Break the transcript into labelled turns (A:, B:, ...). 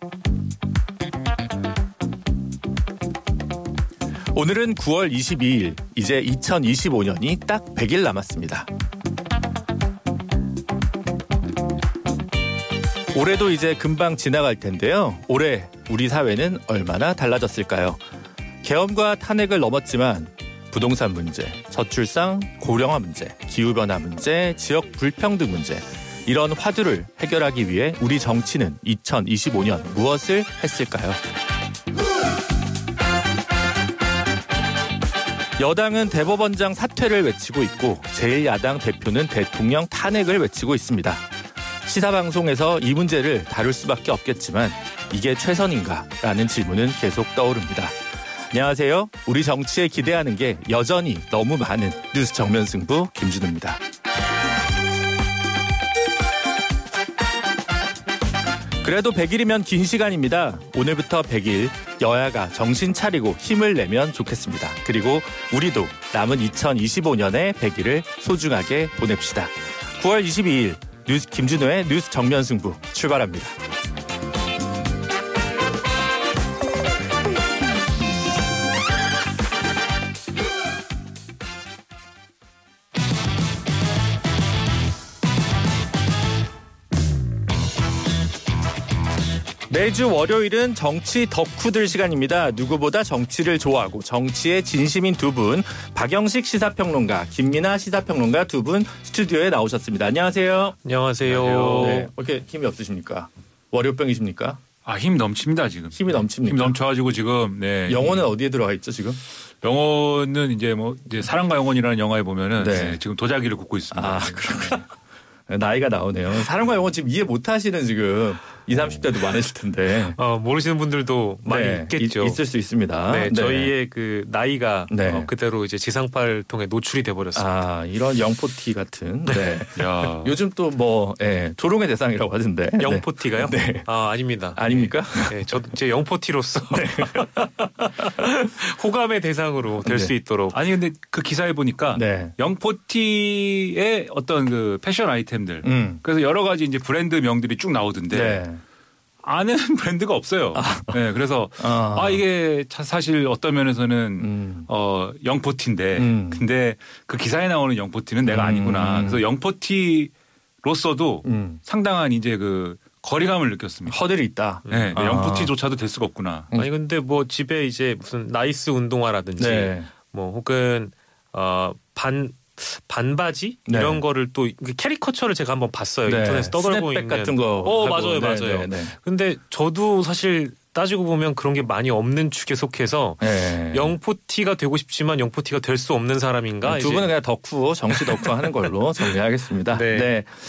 A: 오늘은 9월 22일, 이제 2025년이 딱 100일 남았습니다. 올해도 이제 금방 지나갈 텐데요. 올해 우리 사회는 얼마나 달라졌을까요? 계엄과 탄핵을 넘었지만 부동산 문제, 저출산, 고령화 문제, 기후변화 문제, 지역 불평등 문제, 이런 화두를 해결하기 위해 우리 정치는 2025년 무엇을 했을까요? 여당은 대법원장 사퇴를 외치고 있고 제1야당 대표는 대통령 탄핵을 외치고 있습니다. 시사방송에서 이 문제를 다룰 수밖에 없겠지만 이게 최선인가? 라는 질문은 계속 떠오릅니다. 안녕하세요. 우리 정치에 기대하는 게 여전히 너무 많은 뉴스 정면 승부 김준우입니다. 그래도 100일이면 긴 시간입니다. 오늘부터 100일 여야가 정신 차리고 힘을 내면 좋겠습니다. 그리고 우리도 남은 2025년의 100일을 소중하게 보냅시다. 9월 22일 뉴스 김준호의 뉴스 정면 승부 출발합니다. 매주 월요일은 정치 덕후들 시간입니다. 누구보다 정치를 좋아하고 정치에 진심인 두 분, 박영식 시사평론가, 김민아 시사평론가 두 분 스튜디오에 나오셨습니다. 안녕하세요.
B: 안녕하세요.
A: 네, 이렇게 힘이 없으십니까? 월요병이십니까?
B: 힘 넘칩니다 지금.
A: 힘이 넘칩니까?
B: 힘 넘쳐가지고 지금. 네.
A: 영혼은 어디에 들어가 있죠 지금?
B: 영혼은 이제 사랑과 영혼이라는 영화에 보면은
A: 네.
B: 지금 도자기를 굽고 있습니다.
A: 아, 그렇군요. 나이가 나오네요. 사랑과 영혼 지금 이해 못하시는 지금 20, 30대도 많으실 텐데.
C: 모르시는 분들도 많이 있겠죠.
A: 있을 수 있습니다.
C: 네, 저희의 그 나이가
A: 네.
C: 그대로 이제 지상파를 통해 노출이 돼 버렸습니다.
A: 아, 이런 영포티 같은. 네.
B: 야.
A: 요즘 또 조롱의 대상이라고 하던데.
C: 영포티가요?
A: 네.
C: 아닙니다.
A: 아닙니까?
C: 네, 제 영포티로서 호감의 대상으로 될 수 있도록.
B: 아니 근데 그 기사에 보니까
A: 네.
B: 영포티의 어떤 그 패션 아이템들. 그래서 여러 가지 이제 브랜드 명들이 쭉 나오던데.
A: 네.
B: 아는 브랜드가 없어요. 네, 그래서 이게 사실 어떤 면에서는 영포티인데, 근데 그 기사에 나오는 영포티는 내가 아니구나. 그래서 영포티로서도 상당한 이제 그 거리감을 느꼈습니다.
A: 허들이 있다.
B: 네, 영포티조차도 될 수가 없구나.
C: 아니 근데 집에 이제 무슨 나이스 운동화라든지
A: 네.
C: 혹은 반바지
A: 네.
C: 이런 거를 또 캐리커처를 제가 한번 봤어요.
A: 네.
C: 인터넷에 떠돌고
A: 스냅백
C: 있는
A: 같은 거.
C: 맞아요.
A: 네.
C: 근데 저도 사실 따지고 보면 그런 게 많이 없는 축에 속해서
A: 네.
C: 영포티가 되고 싶지만 영포티가 될 수 없는 사람인가?
A: 두 분은 그냥 덕후, 정치 덕후 하는 걸로 정리하겠습니다.
C: 네.
A: 네.